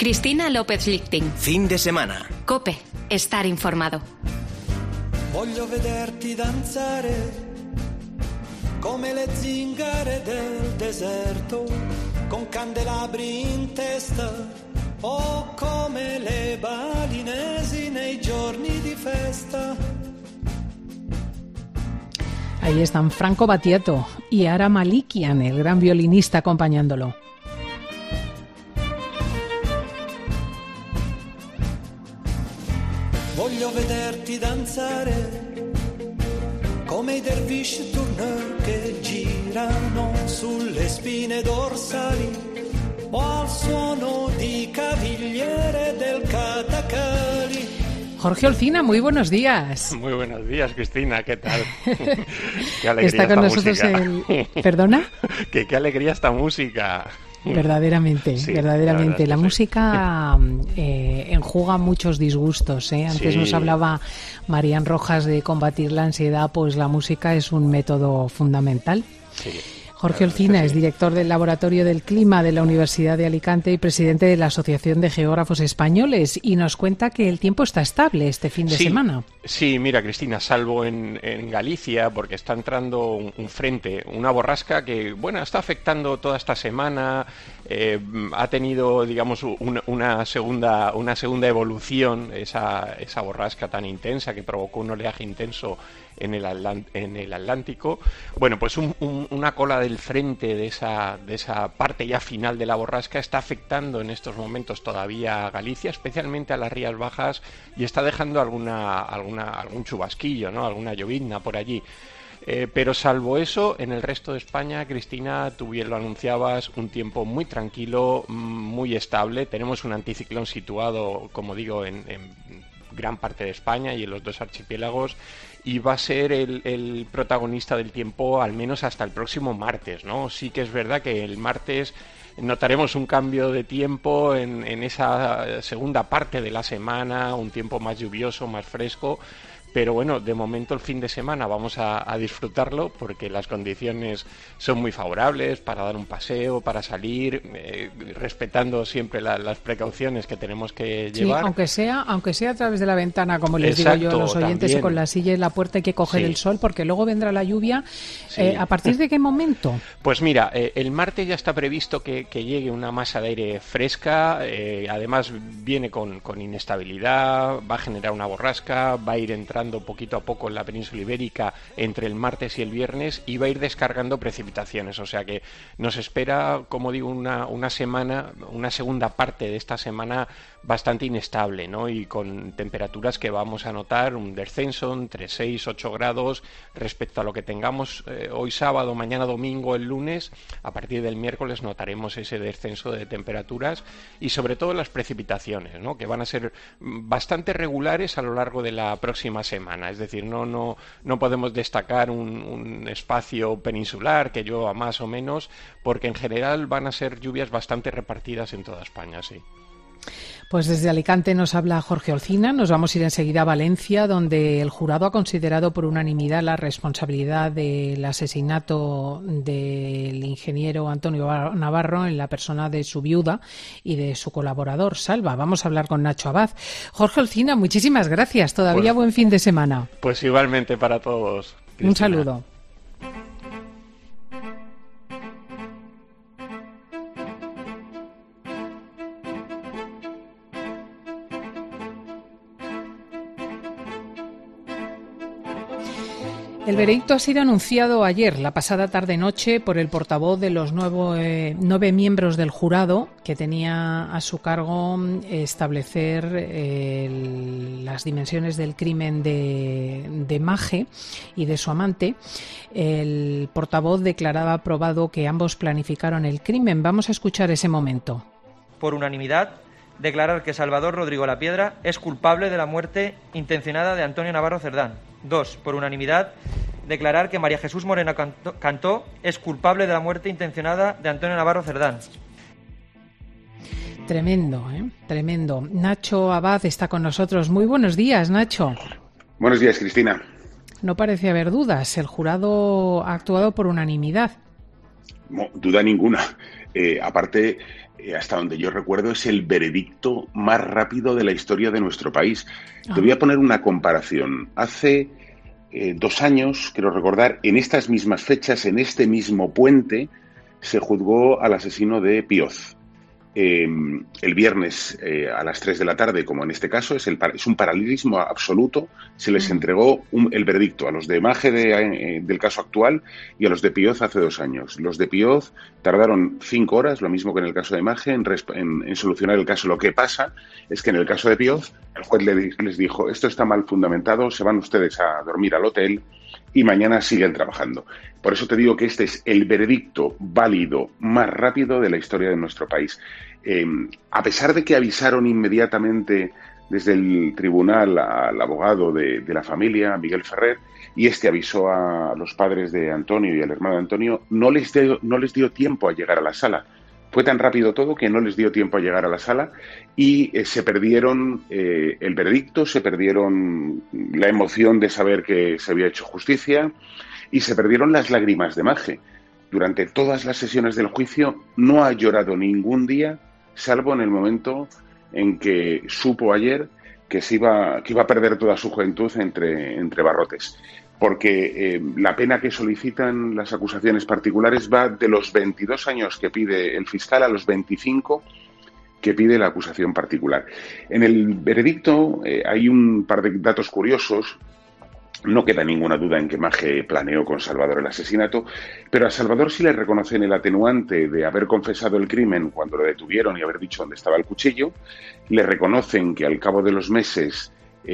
Cristina López Lichting. Fin de semana. COPE. Estar informado. Voglio vederti danzare come le zingare del deserto, con candelabri in testa o come le balinesi nei giorni di festa. Ahí están Franco Battiato y Ara Malikian, el gran violinista, acompañándolo. Voglio vederti danzare come i dervish tourneur che girano sulle spine dorsali o al suono di cavigliere del Catacali. Jorge Olcina, muy buenos días. Muy buenos días, Cristina, ¿qué tal? Qué alegría está con nosotros música. ¿Perdona? Qué alegría esta música. Verdaderamente, Sí, verdaderamente. La sí. música enjuga muchos disgustos, ¿eh? Antes Sí. nos hablaba Marían Rojas de combatir la ansiedad, pues la música es un método fundamental. Sí. Jorge Olcina es director del Laboratorio del Clima de la Universidad de Alicante y presidente de la Asociación de Geógrafos Españoles, y nos cuenta que el tiempo está estable este fin de semana. Sí, mira, Cristina, salvo en Galicia, porque está entrando un frente, una borrasca que, bueno, está afectando toda esta semana, ha tenido, digamos, una segunda evolución, esa borrasca tan intensa que provocó un oleaje intenso en el Atlántico. Bueno, pues una cola del frente de esa parte ya final de la borrasca está afectando en estos momentos todavía a Galicia, especialmente a las Rías Bajas, y está dejando algún chubasquillo, ¿no? Alguna llovizna por allí. Pero salvo eso, en el resto de España, Cristina, tú bien lo anunciabas, un tiempo muy tranquilo, muy estable. Tenemos un anticiclón situado, como digo, en gran parte de España y en los dos archipiélagos, y va a ser el protagonista del tiempo al menos hasta el próximo martes, ¿no? Sí que es verdad que el martes notaremos un cambio de tiempo en esa segunda parte de la semana, un tiempo más lluvioso, más fresco. Pero bueno, de momento el fin de semana vamos a disfrutarlo porque las condiciones son muy favorables para dar un paseo, para salir, respetando siempre las precauciones que tenemos que llevar. Sí, aunque sea a través de la ventana, como les digo yo a los oyentes, también. Y con la silla y la puerta hay que coger el sol porque luego vendrá la lluvia. Sí. ¿A partir de qué momento? Pues mira, el martes ya está previsto que llegue una masa de aire fresca, además viene con inestabilidad, va a generar una borrasca, va a ir entrando poquito a poco en la península ibérica entre el martes y el viernes y va a ir descargando precipitaciones, o sea que nos espera, como digo, una semana, una segunda parte de esta semana bastante inestable, ¿no? Y con temperaturas que vamos a notar un descenso entre 6 y 8 grados respecto a lo que tengamos hoy sábado, mañana domingo, el lunes. A partir del miércoles notaremos ese descenso de temperaturas y sobre todo las precipitaciones, ¿no? Que van a ser bastante regulares a lo largo de la próxima semana, es decir, no podemos destacar un espacio peninsular que llueva más o menos, porque en general van a ser lluvias bastante repartidas en toda España, sí. Pues desde Alicante nos habla Jorge Olcina. Nos vamos a ir enseguida a Valencia, donde el jurado ha considerado por unanimidad la responsabilidad del asesinato del ingeniero Antonio Navarro en la persona de su viuda y de su colaborador, Salva. Vamos a hablar con Nacho Abad. Jorge Olcina, muchísimas gracias. Todavía buen fin de semana. Pues igualmente para todos, Cristina. Un saludo. El veredicto ha sido anunciado ayer, la pasada tarde-noche, por el portavoz de los 9 miembros del jurado, que tenía a su cargo establecer las dimensiones del crimen de Maje y de su amante. El portavoz declaraba probado que ambos planificaron el crimen. Vamos a escuchar ese momento. Por unanimidad, declarar que Salvador Rodrigo Lapiedra es culpable de la muerte intencionada de Antonio Navarro Cerdán. 2. Por unanimidad, declarar que María Jesús Moreno Cantó es culpable de la muerte intencionada de Antonio Navarro Cerdán. Tremendo, ¿eh? Tremendo. Nacho Abad está con nosotros. Muy buenos días, Nacho. Buenos días, Cristina. No parece haber dudas. El jurado ha actuado por unanimidad. No, duda ninguna. Aparte, hasta donde yo recuerdo, es el veredicto más rápido de la historia de nuestro país. Te voy a poner una comparación. Hace 2 años, quiero recordar, en estas mismas fechas, en este mismo puente, se juzgó al asesino de Pioz. El viernes a las 3 de la tarde, como en este caso, es un paralelismo absoluto. Se les entregó el veredicto a los de Maje del caso actual y a los de Pioz hace 2 años. Los de Pioz tardaron 5 horas, lo mismo que en el caso de Maje, en solucionar el caso. Lo que pasa es que en el caso de Pioz, el juez les dijo: esto está mal fundamentado, se van ustedes a dormir al hotel y mañana siguen trabajando. Por eso te digo que este es el veredicto válido más rápido de la historia de nuestro país. A pesar de que avisaron inmediatamente desde el tribunal al abogado de la familia, Miguel Ferrer, y este avisó a los padres de Antonio y al hermano de Antonio, no les dio tiempo a llegar a la sala. Fue tan rápido todo que no les dio tiempo a llegar a la sala y se perdieron el veredicto, se perdieron la emoción de saber que se había hecho justicia y se perdieron las lágrimas de Maje. Durante todas las sesiones del juicio no ha llorado ningún día, salvo en el momento en que supo ayer que iba a perder toda su juventud entre barrotes. Porque la pena que solicitan las acusaciones particulares va de los 22 años que pide el fiscal a los 25 que pide la acusación particular. En el veredicto hay un par de datos curiosos. No queda ninguna duda en que Maje planeó con Salvador el asesinato, pero a Salvador sí le reconocen el atenuante de haber confesado el crimen cuando lo detuvieron y haber dicho dónde estaba el cuchillo. Le reconocen que al cabo de los meses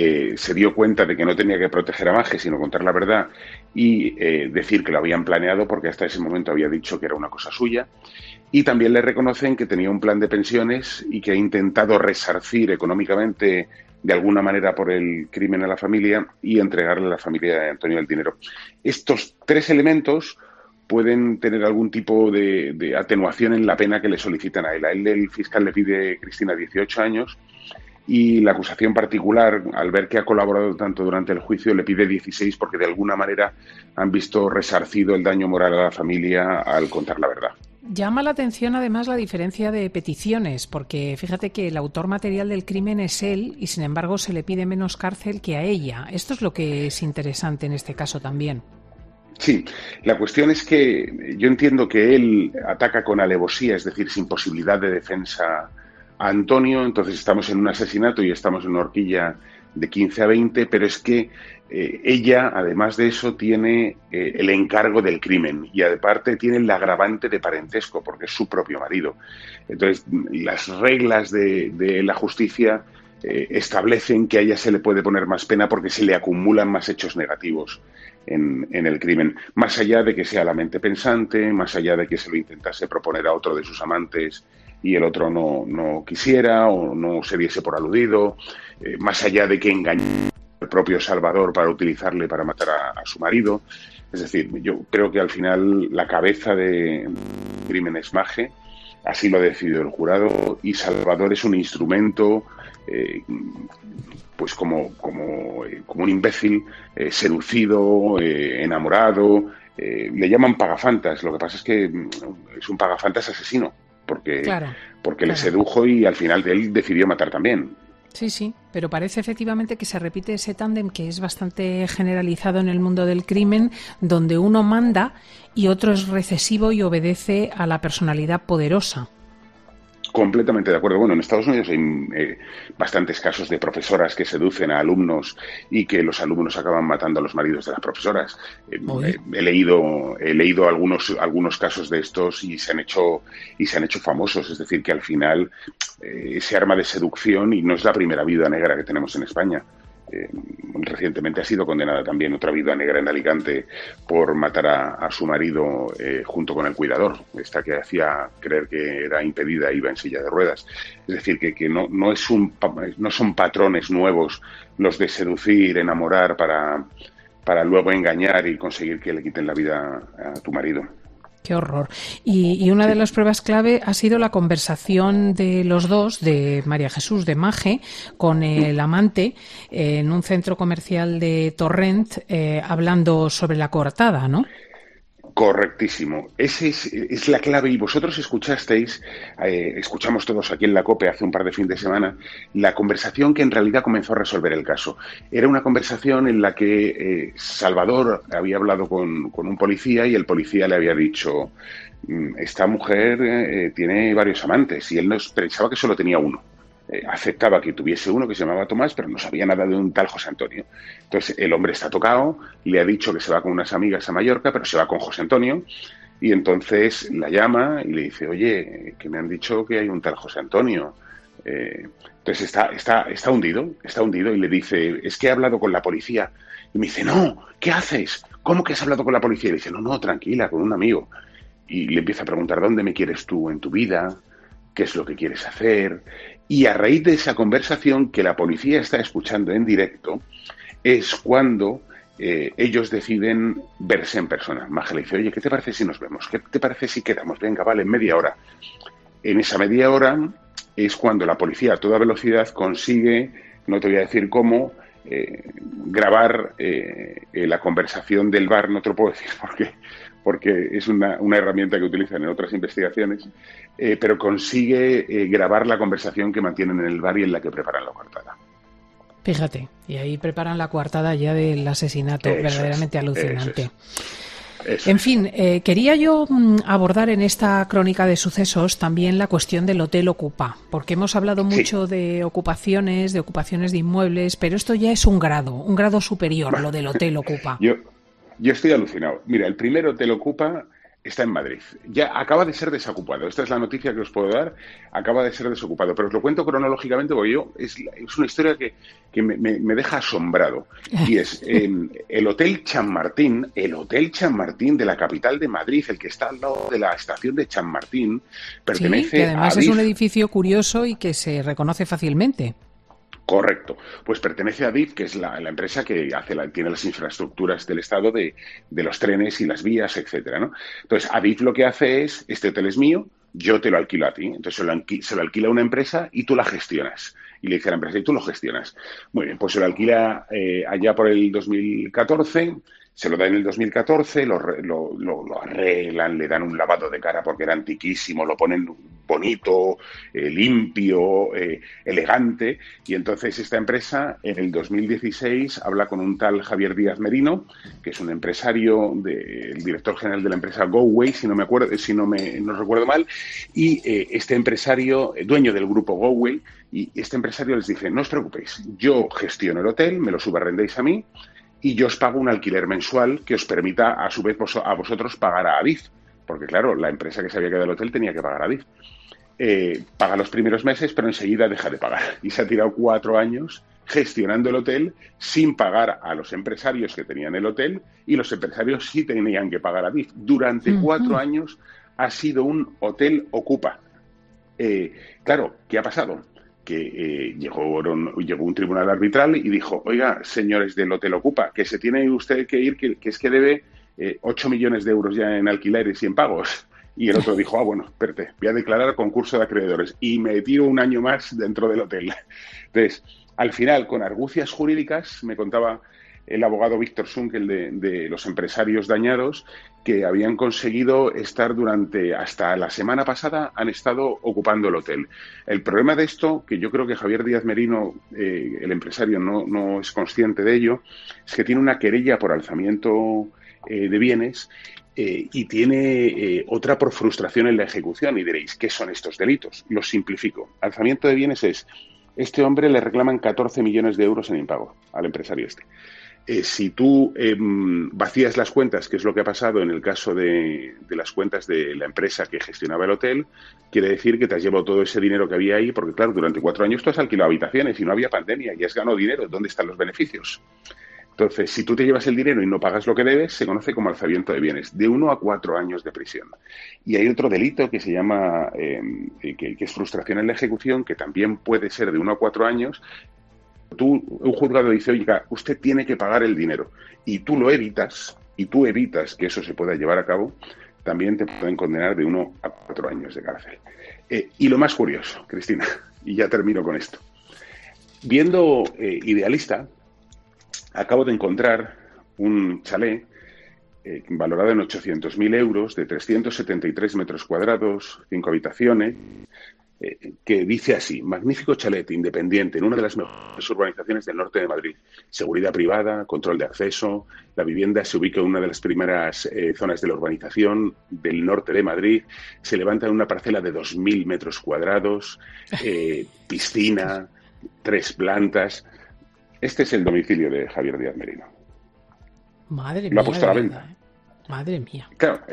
se dio cuenta de que no tenía que proteger a Maje, sino contar la verdad y decir que lo habían planeado, porque hasta ese momento había dicho que era una cosa suya. Y también le reconocen que tenía un plan de pensiones y que ha intentado resarcir económicamente de alguna manera por el crimen a la familia y entregarle a la familia de Antonio el dinero. Estos 3 elementos pueden tener algún tipo de atenuación en la pena que le solicitan a él. A él el fiscal le pide, Cristina, 18 años y la acusación particular, al ver que ha colaborado tanto durante el juicio, le pide 16 porque de alguna manera han visto resarcido el daño moral a la familia al contar la verdad. Llama la atención además la diferencia de peticiones, porque fíjate que el autor material del crimen es él y sin embargo se le pide menos cárcel que a ella. Esto es lo que es interesante en este caso también. Sí, la cuestión es que yo entiendo que él ataca con alevosía, es decir, sin posibilidad de defensa a Antonio, entonces estamos en un asesinato y estamos en una horquilla de 15 a 20, pero es que ella, además de eso, tiene el encargo del crimen y aparte tiene el agravante de parentesco, porque es su propio marido. Entonces, las reglas de la justicia establecen que a ella se le puede poner más pena porque se le acumulan más hechos negativos en el crimen, más allá de que sea la mente pensante, más allá de que se lo intentase proponer a otro de sus amantes y el otro no quisiera o no se diese por aludido, más allá de que engañó al propio Salvador para utilizarle para matar a su marido. Es decir, yo creo que al final la cabeza de crimen es Maje, así lo ha decidido el jurado, y Salvador es un instrumento, pues como un imbécil, seducido, enamorado. Le llaman pagafantas, lo que pasa es que es un pagafantas asesino, porque le sedujo y al final él decidió matar también. Sí, pero parece efectivamente que se repite ese tándem que es bastante generalizado en el mundo del crimen, donde uno manda y otro es recesivo y obedece a la personalidad poderosa. Completamente de acuerdo. Bueno, en Estados Unidos hay bastantes casos de profesoras que seducen a alumnos y que los alumnos acaban matando a los maridos de las profesoras. He leído algunos casos de estos y se han hecho famosos. Es decir, que al final ese arma de seducción, y no es la primera viuda negra que tenemos en España. Recientemente ha sido condenada también otra viuda negra en Alicante por matar a su marido junto con el cuidador, esta que hacía creer que era impedida, iba en silla de ruedas. Es decir, que no son patrones nuevos los de seducir, enamorar para luego engañar y conseguir que le quiten la vida a tu marido. Qué horror. Y una de las pruebas clave ha sido la conversación de los dos, de María Jesús, de Maje, con el amante en un centro comercial de Torrent, hablando sobre la coartada, ¿no? Correctísimo. Esa es la clave. Y vosotros escuchasteis, escuchamos todos aquí en la COPE hace un par de fines de semana, la conversación que en realidad comenzó a resolver el caso. Era una conversación en la que Salvador había hablado con un policía y el policía le había dicho, esta mujer tiene varios amantes, y él pensaba que solo tenía uno. Aceptaba que tuviese uno que se llamaba Tomás, pero no sabía nada de un tal José Antonio. Entonces el hombre está tocado, le ha dicho que se va con unas amigas a Mallorca, pero se va con José Antonio, y entonces la llama y le dice, oye, que me han dicho que hay un tal José Antonio. Entonces está hundido y le dice, es que he hablado con la policía. Y me dice, no, ¿qué haces? ¿Cómo que has hablado con la policía? Y le dice, no, tranquila, con un amigo. Y le empieza a preguntar, ¿dónde me quieres tú en tu vida? ¿Qué es lo que quieres hacer? Y a raíz de esa conversación que la policía está escuchando en directo, es cuando ellos deciden verse en persona. Maja le dice, oye, ¿qué te parece si nos vemos? ¿Qué te parece si quedamos? Venga, vale, en media hora. En esa media hora es cuando la policía a toda velocidad consigue, no te voy a decir cómo, grabar la conversación del bar, no te lo puedo decir porque es una herramienta que utilizan en otras investigaciones, pero consigue grabar la conversación que mantienen en el bar y en la que preparan la coartada. Fíjate, y ahí preparan la coartada ya del asesinato, verdaderamente alucinante. Eso en fin, quería yo abordar en esta crónica de sucesos también la cuestión del Hotel Ocupa, porque hemos hablado mucho de ocupaciones de inmuebles, pero esto ya es un grado superior, bueno, lo del Hotel Ocupa. Yo estoy alucinado. Mira, el primer Hotel Ocupa está en Madrid. Ya acaba de ser desocupado. Esta es la noticia que os puedo dar. Acaba de ser desocupado. Pero os lo cuento cronológicamente porque es una historia que me deja asombrado. Y es el Hotel Chamartín de la capital de Madrid, el que está al lado de la estación de Chamartín, pertenece que además a Adif. Es un edificio curioso y que se reconoce fácilmente. Correcto, pues pertenece a Adif, que es la empresa que tiene las infraestructuras del Estado de los trenes y las vías, etcétera, ¿no? Entonces, Adif lo que hace es, este hotel es mío, yo te lo alquilo a ti. Entonces se lo alquila a una empresa y tú la gestionas. Y le dice a la empresa, y tú lo gestionas. Muy bien, pues se lo alquila allá por el 2014... Se lo da en el 2014, lo arreglan, le dan un lavado de cara porque era antiquísimo, lo ponen bonito, limpio, elegante. Y entonces esta empresa en el 2016 habla con un tal Javier Díaz Merino, que es un empresario, el director general de la empresa GoWay, no recuerdo mal, y este empresario, dueño del grupo GoWay, y este empresario les dice, no os preocupéis, yo gestiono el hotel, me lo subarrendéis a mí, y yo os pago un alquiler mensual que os permita, a su vez, a vosotros pagar a Adif. Porque, claro, la empresa que se había quedado el hotel tenía que pagar a Adif. Paga los primeros meses, pero enseguida deja de pagar. Y se ha tirado 4 años gestionando el hotel sin pagar a los empresarios que tenían el hotel, y los empresarios sí tenían que pagar a Adif. Durante 4 años ha sido un hotel Ocupa. Claro, ¿qué ha pasado? Que llegó un tribunal arbitral y dijo, oiga, señores del Hotel Ocupa, que se tiene usted que ir, que es que debe 8 millones de euros ya en alquileres y en pagos. Y el otro dijo, bueno, espérate, voy a declarar concurso de acreedores y me tiro un año más dentro del hotel. Entonces, al final, con argucias jurídicas, me contaba el abogado Víctor Sunkel de los empresarios dañados, que habían conseguido estar hasta la semana pasada, han estado ocupando el hotel. El problema de esto, que yo creo que Javier Díaz Merino, el empresario, no es consciente de ello, es que tiene una querella por alzamiento de bienes y tiene otra por frustración en la ejecución. Y diréis, ¿qué son estos delitos? Los simplifico. Alzamiento de bienes es, este hombre le reclaman 14 millones de euros en impago al empresario este. Si tú vacías las cuentas, que es lo que ha pasado en el caso de las cuentas de la empresa que gestionaba el hotel, quiere decir que te has llevado todo ese dinero que había ahí, porque claro, durante 4 años tú has alquilado habitaciones y no había pandemia y has ganado dinero. ¿Dónde están los beneficios? Entonces, si tú te llevas el dinero y no pagas lo que debes, se conoce como alzamiento de bienes, de 1 a 4 años de prisión. Y hay otro delito que se llama, que es frustración en la ejecución, que también puede ser de 1 a 4 años. Un juzgado dice, oiga, usted tiene que pagar el dinero, y tú lo evitas, que eso se pueda llevar a cabo, también te pueden condenar de 1 a 4 años de cárcel. Y lo más curioso, Cristina, y ya termino con esto. Viendo Idealista, acabo de encontrar un chalet valorado en 800.000 euros, de 373 metros cuadrados, 5 habitaciones, que dice así: magnífico chalet independiente en una de las mejores urbanizaciones del norte de Madrid. Seguridad privada, control de acceso. La vivienda se ubica en una de las primeras zonas de la urbanización del norte de Madrid. Se levanta en una parcela de 2.000 metros cuadrados, piscina, 3 plantas. Este es el domicilio de Javier Díaz Merino. Madre mía. Lo ha puesto a la venta. Madre mía.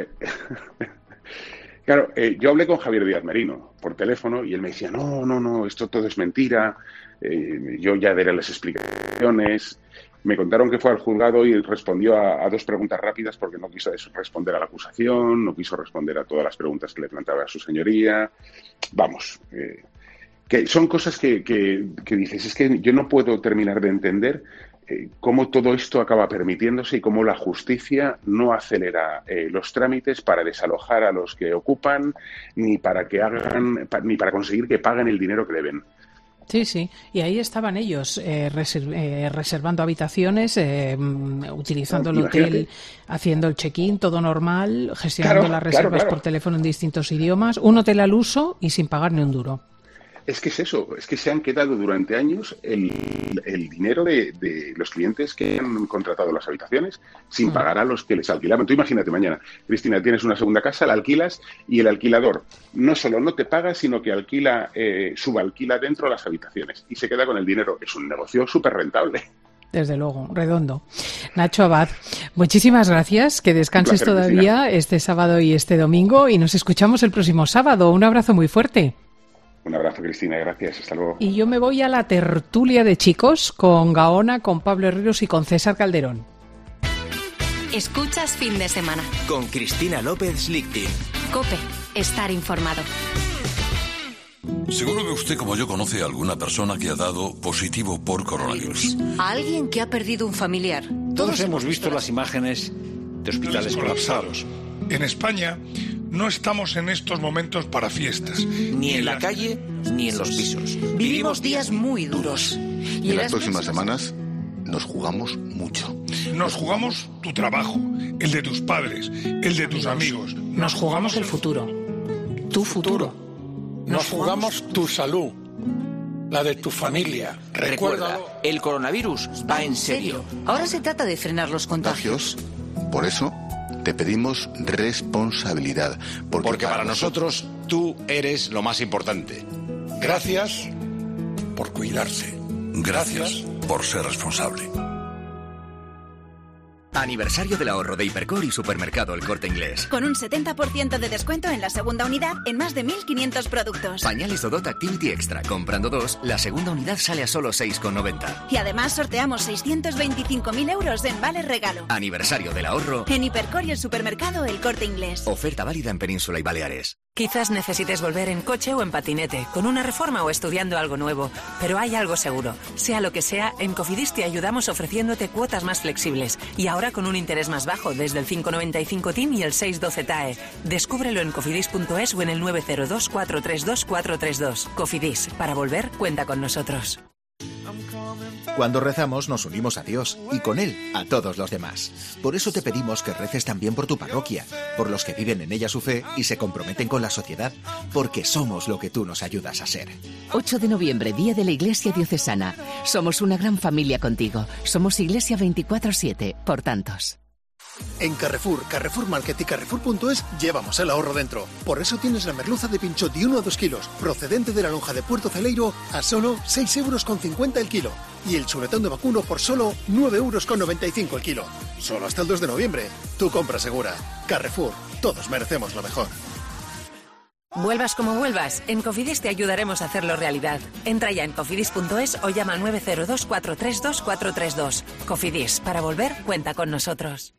Claro, yo hablé con Javier Díaz Merino por teléfono y él me decía, no, esto todo es mentira, yo ya daré las explicaciones. Me contaron que fue al juzgado y respondió a 2 preguntas rápidas porque no quiso responder a la acusación, no quiso responder a todas las preguntas que le planteaba a su señoría. Vamos, que son cosas que dices, es que yo no puedo terminar de entender cómo todo esto acaba permitiéndose y cómo la justicia no acelera los trámites para desalojar a los que ocupan, ni para conseguir que paguen el dinero que deben. Sí, y ahí estaban ellos reservando habitaciones, utilizando el hotel, haciendo el check-in, todo normal, gestionando las reservas por teléfono en distintos idiomas, un hotel al uso y sin pagar ni un duro. Es que es eso, es que se han quedado durante años el dinero de los clientes que han contratado las habitaciones sin pagar a los que les alquilaban. Tú imagínate mañana, Cristina, tienes una segunda casa, la alquilas y el alquilador no solo no te paga, sino que subalquila dentro las habitaciones y se queda con el dinero. Es un negocio súper rentable. Desde luego, redondo. Nacho Abad, muchísimas gracias, que descanses todavía este sábado y este domingo y nos escuchamos el próximo sábado. Un abrazo muy fuerte. Un abrazo, Cristina, gracias, hasta luego. Y yo me voy a la tertulia de chicos con Gaona, con Pablo Herreros y con César Calderón. Escuchas Fin de Semana. Con Cristina López Lichting. COPE, estar informado. Seguro que usted, como yo, conoce a alguna persona que ha dado positivo por coronavirus. A alguien que ha perdido un familiar. Todos hemos visto las imágenes de hospitales colapsados. En España no estamos en estos momentos para fiestas. Ni en la calle, ni en los pisos. Vivimos días muy duros. Y en las próximas semanas nos jugamos mucho. Nos jugamos tu trabajo, el de tus padres, el de tus amigos. Nos jugamos el futuro. Tu futuro. Nos jugamos tu salud, la de tu familia. Recuerda, el coronavirus va en serio. Ahora se trata de frenar los contagios. Por eso te pedimos responsabilidad. Porque para nosotros tú eres lo más importante. Gracias por cuidarse. Gracias por ser responsable. Aniversario del ahorro de Hipercor y Supermercado El Corte Inglés. Con un 70% de descuento en la segunda unidad en más de 1.500 productos. Pañales Dodot Activity Extra. Comprando 2, la segunda unidad sale a solo 6,90. Y además sorteamos 625.000 euros en vales regalo. Aniversario del ahorro en Hipercor y el Supermercado El Corte Inglés. Oferta válida en Península y Baleares. Quizás necesites volver en coche o en patinete, con una reforma o estudiando algo nuevo. Pero hay algo seguro. Sea lo que sea, en Cofidis te ayudamos ofreciéndote cuotas más flexibles. Y ahora con un interés más bajo, desde el 5,95 TIN y el 6,12 TAE. Descúbrelo en cofidis.es o en el 902 432 432. Cofidis, para volver, cuenta con nosotros. Cuando rezamos nos unimos a Dios y con Él a todos los demás. Por eso te pedimos que reces también por tu parroquia, por los que viven en ella su fe y se comprometen con la sociedad, porque somos lo que tú nos ayudas a ser. 8 de noviembre, Día de la Iglesia Diocesana. Somos una gran familia contigo. Somos Iglesia 24/7, por tantos. En Carrefour, Carrefour Market y Carrefour.es llevamos el ahorro dentro. Por eso tienes la merluza de pinchot de 1 a 2 kilos, procedente de la lonja de Puerto Celeiro, a solo 6,50 € el kilo. Y el chuletón de vacuno por solo 9,95 € el kilo. Solo hasta el 2 de noviembre. Tu compra segura. Carrefour. Todos merecemos lo mejor. Vuelvas como vuelvas, en Cofidis te ayudaremos a hacerlo realidad. Entra ya en cofidis.es o llama al 902 432 432. Cofidis, para volver, cuenta con nosotros.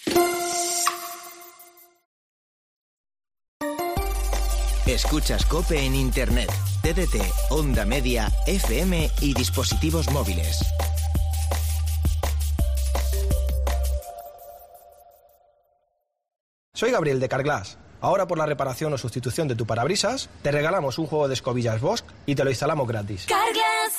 Escuchas COPE en Internet, TDT, Onda Media, FM y dispositivos móviles. Soy Gabriel de Carglass. Ahora por la reparación o sustitución de tu parabrisas, te regalamos un juego de escobillas Bosch y te lo instalamos gratis. Carglass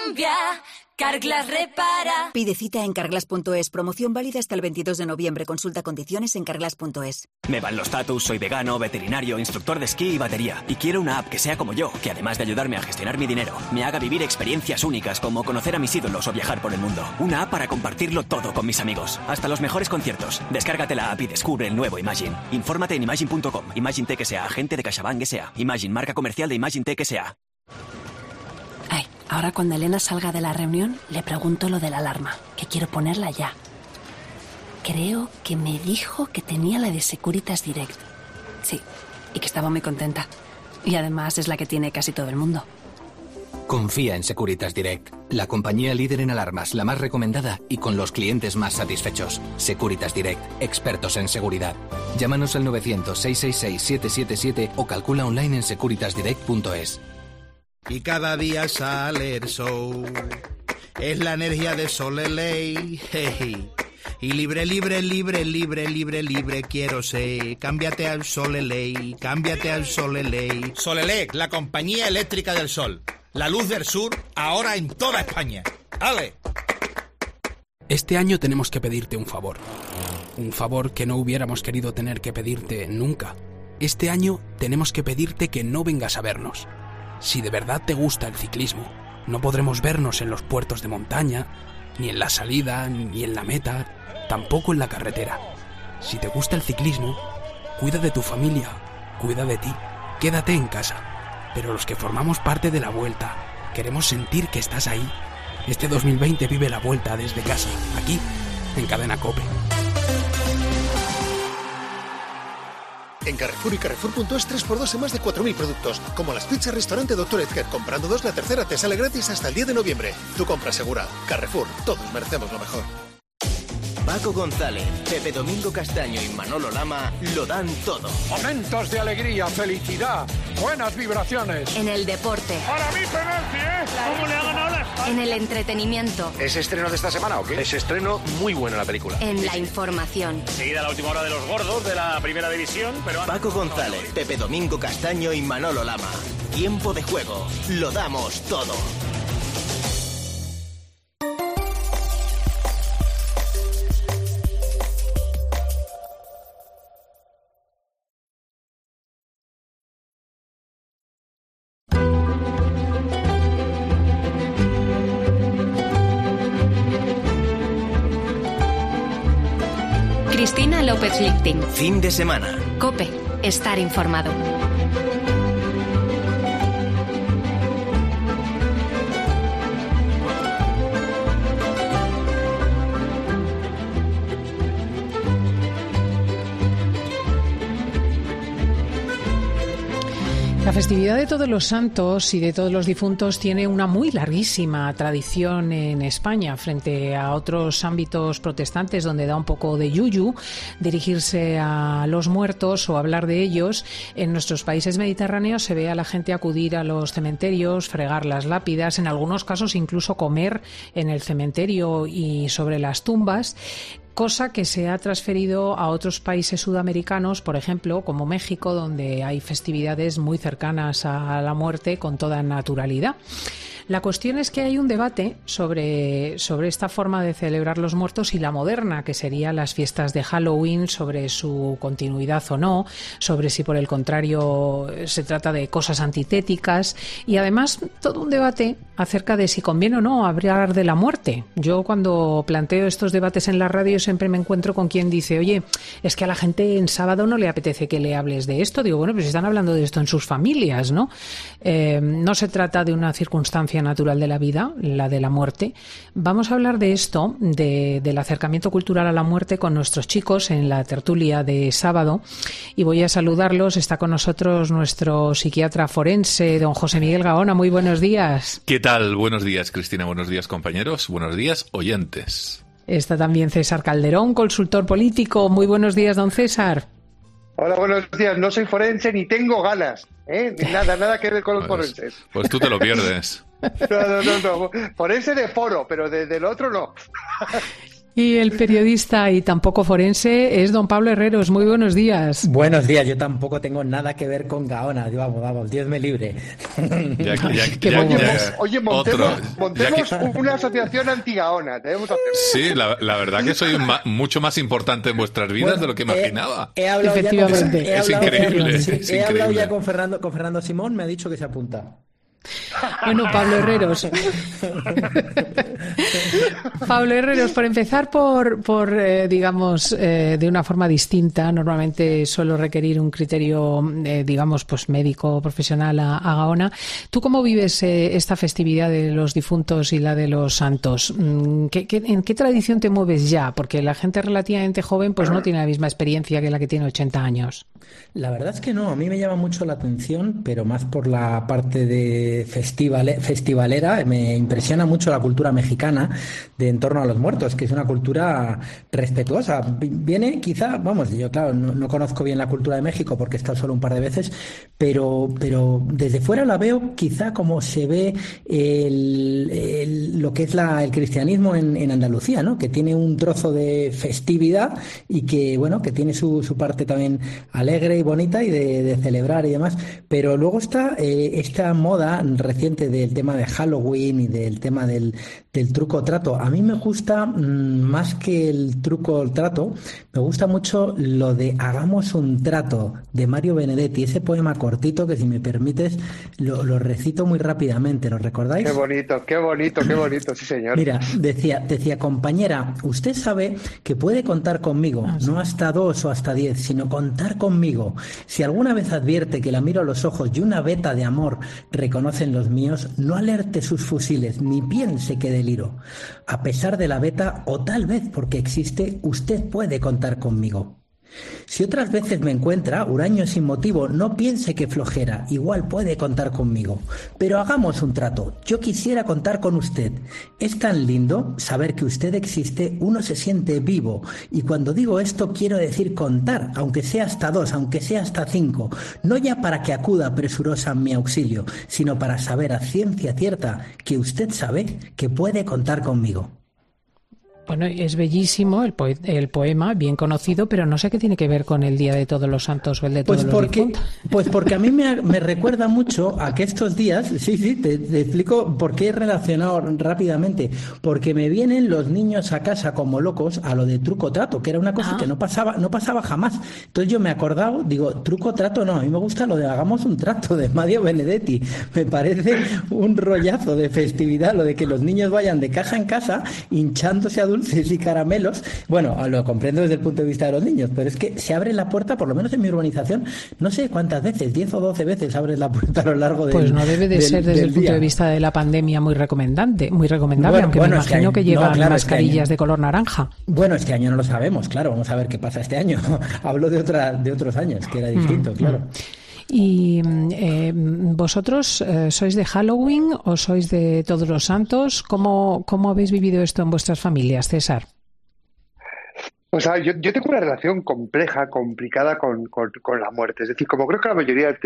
cambia. Carglass repara. Pide cita en carglass.es. Promoción válida hasta el 22 de noviembre. Consulta condiciones en carglass.es. Me van los tatus, soy vegano, veterinario, instructor de esquí y batería. Y quiero una app que sea como yo, que además de ayudarme a gestionar mi dinero, me haga vivir experiencias únicas como conocer a mis ídolos o viajar por el mundo. Una app para compartirlo todo con mis amigos. Hasta los mejores conciertos. Descárgate la app y descubre el nuevo Imagine. Infórmate en Imagine.com. Imagine Tech S.A. Agente de CaixaBank S.A. Imagine, marca comercial de Imagine Tech S.A. Ay, ahora cuando Elena salga de la reunión, le pregunto lo de la alarma, que quiero ponerla ya. Creo que me dijo que tenía la de Securitas Direct. Sí, y que estaba muy contenta. Y además es la que tiene casi todo el mundo. Confía en Securitas Direct, la compañía líder en alarmas, la más recomendada y con los clientes más satisfechos. Securitas Direct, expertos en seguridad. Llámanos al 900-666-777 o calcula online en securitasdirect.es. Y cada día sale el sol, es la energía de Soleley, hey. Y libre, libre, libre, libre, libre, libre quiero ser. Cámbiate al Soleley, cámbiate al Soleley. Solelec, la compañía eléctrica del sol. La luz del sur, ahora en toda España. ¡Ale! Este año tenemos que pedirte un favor. Un favor que no hubiéramos querido tener que pedirte nunca. Este año tenemos que pedirte que no vengas a vernos. Si de verdad te gusta el ciclismo, no podremos vernos en los puertos de montaña, ni en la salida, ni en la meta, tampoco en la carretera. Si te gusta el ciclismo, cuida de tu familia, cuida de ti, quédate en casa. Pero los que formamos parte de la Vuelta, queremos sentir que estás ahí. Este 2020 vive la Vuelta desde casa, aquí, en Cadena COPE. En Carrefour y Carrefour.es 3x2 en más de 4.000 productos, como las pizzas restaurante Dr. Edgar. Comprando 2, la tercera te sale gratis hasta el 10 de noviembre. Tu compra segura. Carrefour, todos merecemos lo mejor. Paco González, Pepe Domingo Castaño y Manolo Lama lo dan todo. Momentos de alegría, felicidad, buenas vibraciones. En el deporte. Para mí penalti, ¿eh? ¿Cómo le ha ganado la España? En el entretenimiento. ¿Es estreno de esta semana o qué? Es estreno muy buena la película. En la información. Seguida la última hora de los gordos de la primera división, pero... Paco González, Pepe Domingo Castaño y Manolo Lama. Tiempo de juego. Lo damos todo. Cristina López Lichting. Fin de semana. COPE. Estar informado. La festividad de Todos los Santos y de Todos los Difuntos tiene una muy larguísima tradición en España frente a otros ámbitos protestantes donde da un poco de yuyu dirigirse a los muertos o hablar de ellos. En nuestros países mediterráneos se ve a la gente acudir a los cementerios, fregar las lápidas, en algunos casos incluso comer en el cementerio y sobre las tumbas. Cosa que se ha transferido a otros países sudamericanos, por ejemplo, como México, donde hay festividades muy cercanas a la muerte con toda naturalidad. La cuestión es que hay un debate sobre esta forma de celebrar los muertos y la moderna, que serían las fiestas de Halloween, sobre su continuidad o no, sobre si por el contrario se trata de cosas antitéticas y además todo un debate acerca de si conviene o no hablar de la muerte. Yo cuando planteo estos debates en la radio siempre me encuentro con quien dice, oye, es que a la gente en sábado no le apetece que le hables de esto. Digo, bueno, pues están hablando de esto en sus familias, ¿no? No se trata de una circunstancia natural de la vida, la de la muerte. Vamos a hablar de esto, del acercamiento cultural a la muerte con nuestros chicos en la tertulia de sábado y voy a saludarlos. Está con nosotros nuestro psiquiatra forense, don José Miguel Gaona. Muy buenos días. ¿Qué tal? Buenos días, Cristina. Buenos días, compañeros. Buenos días, oyentes. Está también César Calderón, consultor político. Muy buenos días, don César. Hola, buenos días. No soy forense ni tengo ganas, ¿eh? Nada que ver con los forenses. Pues tú te lo pierdes. No. Forense de foro, pero del otro no. Y el periodista y tampoco forense es don Pablo Herreros. Muy buenos días. Buenos días, yo tampoco tengo nada que ver con Gaona. Vamos, Dios me libre. Oye, montemos una asociación anti-Gaona. Sí, la verdad que soy mucho más importante en vuestras vidas de lo que imaginaba. He hablado Efectivamente. Es increíble. He hablado ya con Fernando Simón, me ha dicho que se apunta. Bueno, Pablo Herreros. Pablo Herreros, por empezar digamos, de una forma distinta, normalmente suelo requerir un criterio, digamos, pues médico, profesional a Gaona. ¿Tú cómo vives esta festividad de los difuntos y la de los santos? ¿En qué tradición te mueves ya? Porque la gente relativamente joven pues no tiene la misma experiencia que la que tiene 80 años. La verdad es que no, a mí me llama mucho la atención, pero más por la parte de festivalera. Me impresiona mucho la cultura mexicana de en torno a los muertos, que es una cultura respetuosa. Viene quizá, yo claro, no conozco bien la cultura de México porque he estado solo un par de veces, pero desde fuera la veo quizá como se ve lo que es el cristianismo en Andalucía, ¿no? Que tiene un trozo de festividad y que, bueno, que tiene su parte también alegre y bonita y de celebrar y demás, pero luego está esta moda reciente del tema de Halloween y del tema del truco o trato. A mí me gusta más que el truco o trato, me gusta mucho lo de Hagamos un trato de Mario Benedetti, ese poema cortito que, si me permites, lo recito muy rápidamente. ¿Lo recordáis? Qué bonito, sí señor. Mira, decía, compañera, usted sabe que puede contar conmigo, no hasta 2 o hasta 10, sino contar conmigo. Si alguna vez advierte que la miro a los ojos y una veta de amor reconocen los míos, no alerte sus fusiles, ni piense que deliro. A pesar de la veta, o tal vez porque existe, usted puede contar conmigo. Si otras veces me encuentra huraño sin motivo, no piense que flojera, igual puede contar conmigo. Pero hagamos un trato, yo quisiera contar con usted. Es tan lindo saber que usted existe, uno se siente vivo. Y cuando digo esto quiero decir contar, aunque sea hasta 2, aunque sea hasta 5. No ya para que acuda presurosa en mi auxilio, sino para saber a ciencia cierta que usted sabe que puede contar conmigo. Bueno, es bellísimo el poema, bien conocido, pero no sé qué tiene que ver con el Día de Todos los Santos o el de Todos los Difuntos. Pues porque a mí me recuerda mucho a que estos días, te explico por qué he relacionado rápidamente, porque me vienen los niños a casa como locos a lo de truco trato, que era una cosa que no pasaba jamás. Entonces yo me he acordado, digo, truco trato no, a mí me gusta lo de Hagamos un trato de Mario Benedetti. Me parece un rollazo de festividad lo de que los niños vayan de casa en casa hinchándose a dulces y caramelos. Bueno, lo comprendo desde el punto de vista de los niños, pero es que se abre la puerta, por lo menos en mi urbanización, no sé cuántas veces, 10 o 12 veces abres la puerta a lo largo del Pues no debe de ser desde el punto de vista de la pandemia muy recomendable, aunque me imagino que llevan mascarillas de color naranja. Bueno, este año no lo sabemos, claro, vamos a ver qué pasa este año. Hablo de otros años, que era distinto, claro. ¿Y vosotros sois de Halloween o sois de Todos los Santos? ¿Cómo habéis vivido esto en vuestras familias, César? O sea, yo tengo una relación complicada con la muerte. Es decir, como creo que la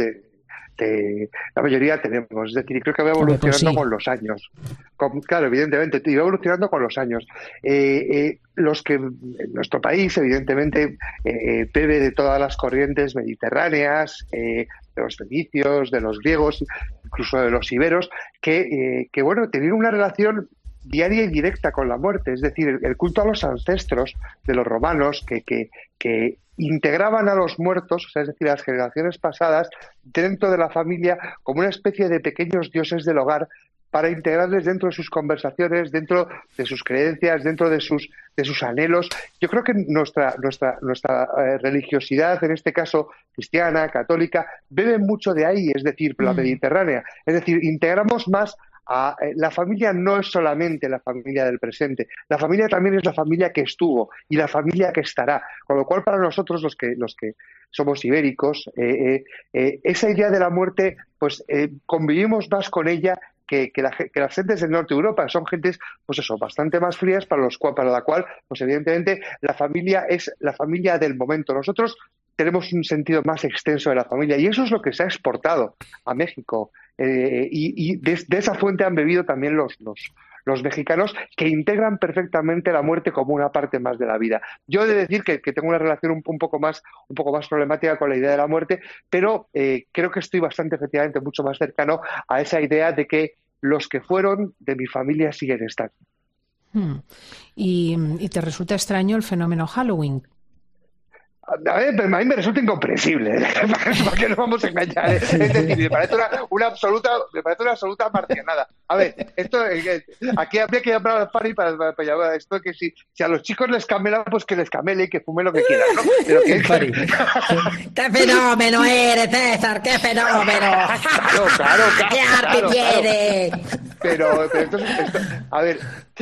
mayoría tenemos. Es decir, creo que va evolucionando con los años. Claro, evidentemente, va evolucionando con los años. Los que en nuestro país, evidentemente, bebe de todas las corrientes mediterráneas, de los fenicios, de los griegos, incluso de los iberos, que tenían una relación diaria y directa con la muerte. Es decir, el culto a los ancestros de los romanos que integraban a los muertos, o sea, es decir, a las generaciones pasadas, dentro de la familia como una especie de pequeños dioses del hogar, para integrarles dentro de sus conversaciones, dentro de sus creencias, dentro de sus anhelos. Yo creo que nuestra religiosidad, en este caso cristiana, católica, bebe mucho de ahí, es decir, la mediterránea. Es decir, integramos más a la familia. No es solamente la familia del presente, la familia también es la familia que estuvo y la familia que estará, con lo cual para nosotros los que somos ibéricos, esa idea de la muerte, pues convivimos más con ella que las gentes del norte de Europa. Son gentes, pues eso, bastante más frías para la cual, pues evidentemente, la familia es la familia del momento. Nosotros tenemos un sentido más extenso de la familia y eso es lo que se ha exportado a México. Y de esa fuente han bebido también los los mexicanos, que integran perfectamente la muerte como una parte más de la vida. Yo he de decir que tengo una relación un poco más problemática con la idea de la muerte, pero creo que estoy efectivamente mucho más cercano a esa idea de que los que fueron de mi familia siguen estando. ¿Y te resulta extraño el fenómeno Halloween? A mí me resulta incomprensible. ¿Para qué nos vamos a engañar? Es decir, me parece una absoluta marcianada. A ver, esto aquí habría que llamar al Fari para llamar a esto, que si a los chicos les camela, pues que les camele y que fume lo que quieran, ¿no? Pero que... ¡Qué fenómeno eres, César! ¡Qué fenómeno! Claro. ¡Qué arte tienes! Pero esto, a ver,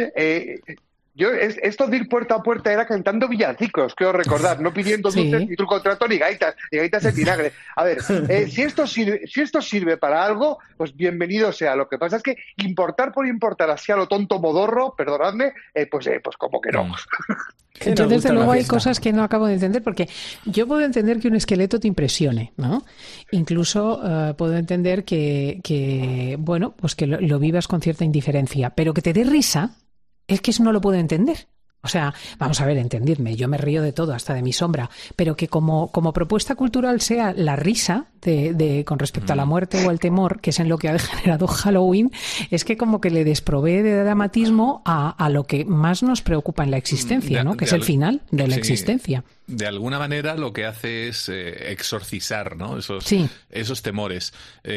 esto de ir puerta a puerta era cantando villancicos, creo recordar, no pidiendo dulces, ni tu contrato, ni gaitas en vinagre. A ver, si esto sirve para algo, pues bienvenido sea. Lo que pasa es que importar por importar así a lo tonto modorro, perdonadme, pues como que no. Entonces, desde luego, hay cosas que no acabo de entender, porque yo puedo entender que un esqueleto te impresione, ¿no? Incluso puedo entender que bueno, pues que lo vivas con cierta indiferencia, pero que te dé risa. Es que eso no lo puedo entender. O sea, vamos a ver, entendidme, yo me río de todo, hasta de mi sombra, pero que como propuesta cultural sea la risa con respecto a la muerte o al temor, que es en lo que ha degenerado Halloween, es que como que le desprovee de dramatismo a lo que más nos preocupa en la existencia, ¿no? Que es el final de la existencia. De alguna manera lo que hace es exorcizar, ¿no? Esos temores,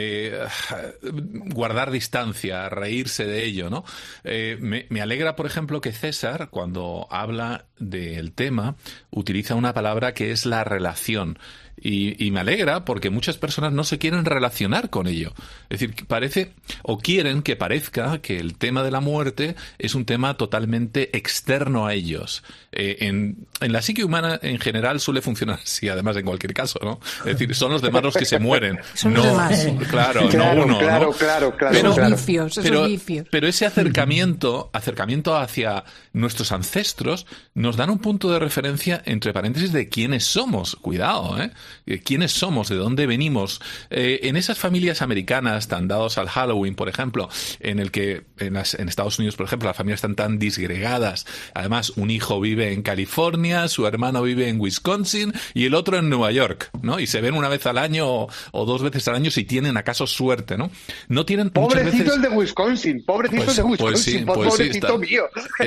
guardar distancia, reírse de ello, ¿no? Me alegra, por ejemplo, que César, cuando habla del tema, utiliza una palabra que es la relación. Y me alegra porque muchas personas no se quieren relacionar con ello. Es decir, quieren que parezca que el tema de la muerte es un tema totalmente externo a ellos. En la psique humana en general suele funcionar así, además en cualquier caso, ¿no? Es decir, son los demás los que se mueren. Son los demás. Claro, Pero ese acercamiento hacia nuestros ancestros nos dan un punto de referencia, entre paréntesis, de quiénes somos. Cuidado, ¿eh? ¿Quiénes somos? ¿De dónde venimos? En esas familias americanas tan dados al Halloween, por ejemplo, en el que en Estados Unidos, por ejemplo, las familias están tan disgregadas. Además, un hijo vive en California, su hermano vive en Wisconsin y el otro en Nueva York, ¿no? Y se ven una vez al año o dos veces al año si tienen acaso suerte, ¿no? No tienen muchas veces... Pobrecito el de Wisconsin, pobrecito mío.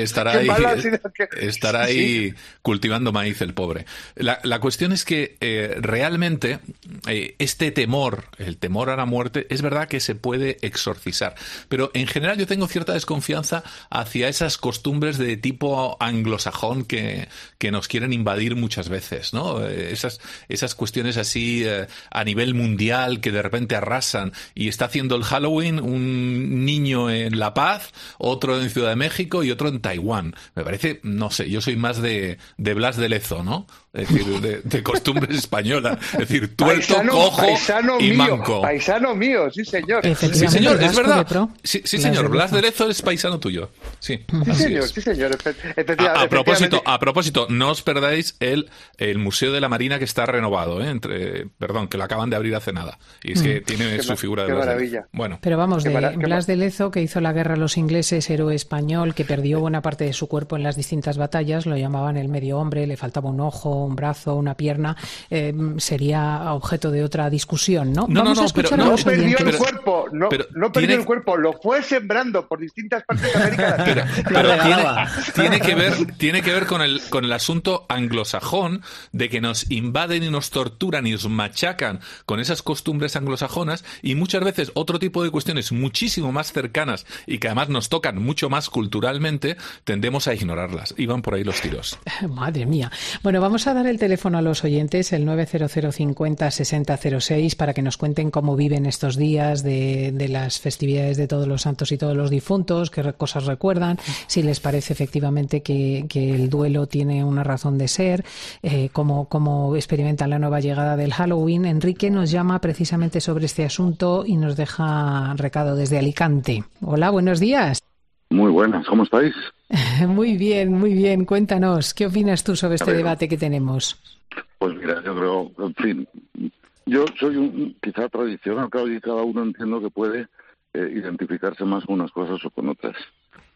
Estará ahí cultivando maíz el pobre. La cuestión es que realmente este temor, el temor a la muerte, es verdad que se puede exorcizar. Pero en general yo tengo cierta desconfianza hacia esas costumbres de tipo anglosajón que nos quieren invadir muchas veces, ¿no? Esas cuestiones así a nivel mundial que de repente arrasan y está haciendo el Halloween un niño en La Paz, otro en Ciudad de México y otro en Taiwán. Me parece, no sé, yo soy más de Blas de Lezo, ¿no? Es decir, de costumbres españolas. Es decir, tuerto, cojo y manco. Paisano mío, sí señor. Sí señor, es verdad. Sí señor, Blas de Lezo es paisano tuyo. Sí señor. A propósito, no os perdáis el Museo de la Marina que está renovado, que lo acaban de abrir hace nada. Y es que tiene su figura de Blas de Lezo. Bueno. Pero vamos, Blas de Lezo, que hizo la guerra a los ingleses, héroe español, que perdió buena parte de su cuerpo en las distintas batallas, lo llamaban el medio hombre, le faltaba un ojo, un brazo, una pierna, sería objeto de otra discusión, ¿no? No perdió el cuerpo, no perdió el cuerpo, lo fue sembrando por distintas partes de América Latina. Pero tiene que ver con el asunto anglosajón de que nos invaden y nos torturan y nos machacan con esas costumbres anglosajonas, y muchas veces otro tipo de cuestiones muchísimo más cercanas y que además nos tocan mucho más culturalmente, tendemos a ignorarlas. Y van por ahí los tiros. Madre mía. Bueno, vamos a dar el teléfono a los oyentes, el 900 50 60 06, para que nos cuenten cómo viven estos días de las festividades de Todos los Santos y Todos los Difuntos, qué cosas recuerdan, si les parece efectivamente que el duelo tiene una razón de ser, cómo experimentan la nueva llegada del Halloween. Enrique nos llama precisamente sobre este asunto y nos deja recado desde Alicante. Hola, buenos días. Muy buenas, ¿cómo estáis? Muy bien. Cuéntanos, ¿qué opinas tú sobre este debate que tenemos? Pues mira, yo creo, en fin, yo soy quizá tradicional, claro, y cada uno entiendo que puede identificarse más con unas cosas o con otras.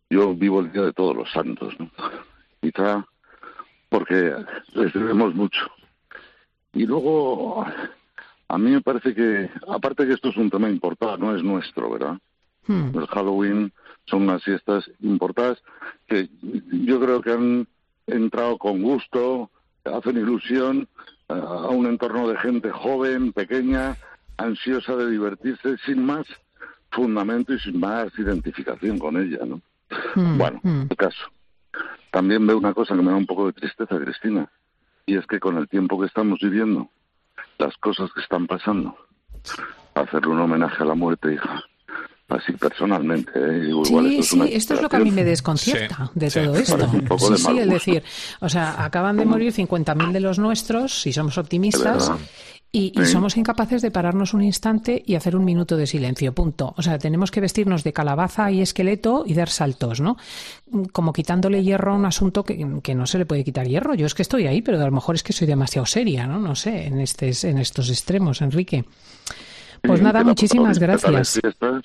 yo vivo el Día de Todos los Santos, ¿no? Quizá porque les debemos mucho. Y luego, a mí me parece que, aparte que esto es un tema importado, no es nuestro, ¿verdad? El Halloween son unas fiestas importadas que yo creo que han entrado con gusto, hacen ilusión a un entorno de gente joven, pequeña, ansiosa de divertirse, sin más fundamento y sin más identificación con ella, ¿no? Bueno, en el caso. También veo una cosa que me da un poco de tristeza, Cristina, y es que con el tiempo que estamos viviendo, las cosas que están pasando, hacerle un homenaje a la muerte, hija, así personalmente, esto es lo que a mí me desconcierta de todo esto. Sí, es decir, o sea, acaban de morir 50.000 de los nuestros, si somos optimistas, y somos incapaces de pararnos un instante y hacer un minuto de silencio, punto. O sea, tenemos que vestirnos de calabaza y esqueleto y dar saltos, ¿no? Como quitándole hierro a un asunto que no se le puede quitar hierro. Yo es que estoy ahí, pero a lo mejor es que soy demasiado seria, ¿no? No sé, en estos extremos, Enrique. Pues nada, muchísimas gracias.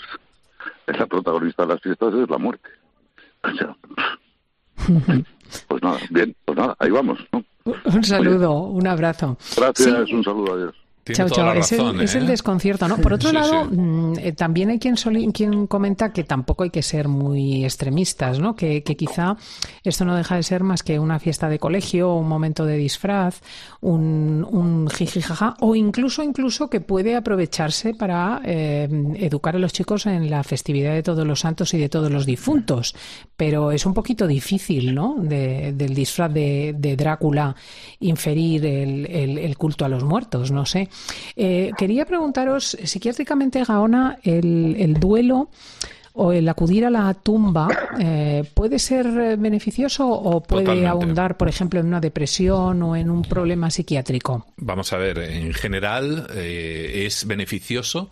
La protagonista de las fiestas es la muerte. O sea, pues nada, bien, pues nada, ahí vamos, ¿no? Un saludo, un abrazo. Gracias, un saludo, adiós. Chao, chao. Es el desconcierto, ¿no? Por otro lado, también hay quien comenta que tampoco hay que ser muy extremistas, ¿no? Que quizá esto no deja de ser más que una fiesta de colegio, un momento de disfraz, un jijijaja, o incluso que puede aprovecharse para educar a los chicos en la festividad de Todos los Santos y de todos los difuntos. Pero es un poquito difícil, ¿no? Del disfraz de Drácula inferir el culto a los muertos, no sé. Quería preguntaros, psiquiátricamente, Gaona, el duelo o el acudir a la tumba ¿puede ser beneficioso o puede abundar, por ejemplo, en una depresión o en un problema psiquiátrico? Vamos a ver, en general es beneficioso.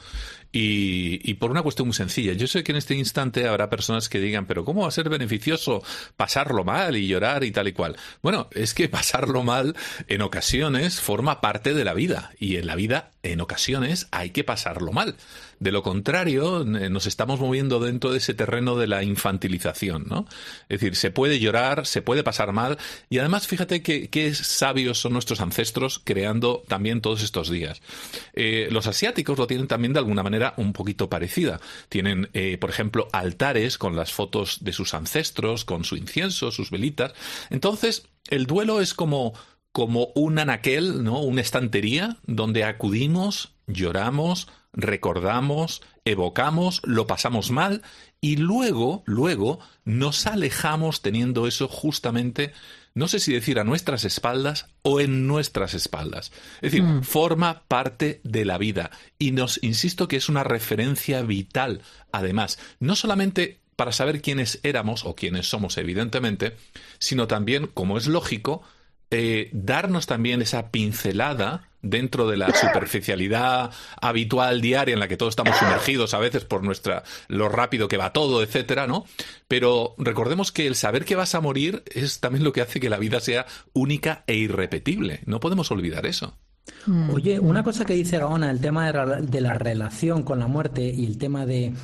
Y por una cuestión muy sencilla. Yo sé que en este instante habrá personas que digan, pero ¿cómo va a ser beneficioso pasarlo mal y llorar y tal y cual? Bueno, es que pasarlo mal en ocasiones forma parte de la vida. Y en la vida, en ocasiones, hay que pasarlo mal. De lo contrario, nos estamos moviendo dentro de ese terreno de la infantilización, ¿no? Es decir, se puede llorar, se puede pasar mal. Y además, fíjate qué sabios son nuestros ancestros creando también todos estos días. Los asiáticos lo tienen también de alguna manera un poquito parecida. Tienen, por ejemplo, altares con las fotos de sus ancestros, con su incienso, sus velitas. Entonces, el duelo es como un anaquel, ¿no? Una estantería donde acudimos, lloramos, recordamos, evocamos, lo pasamos mal y luego nos alejamos teniendo eso justamente, no sé si decir a nuestras espaldas o en nuestras espaldas. Es decir, forma parte de la vida y insisto que es una referencia vital, además, no solamente para saber quiénes éramos o quiénes somos, evidentemente, sino también, como es lógico, darnos también esa pincelada dentro de la superficialidad habitual diaria en la que todos estamos sumergidos a veces por lo rápido que va todo, etcétera, ¿no? Pero recordemos que el saber que vas a morir es también lo que hace que la vida sea única e irrepetible. No podemos olvidar eso. Oye, una cosa que dice Gaona, el tema de la relación con la muerte y el tema de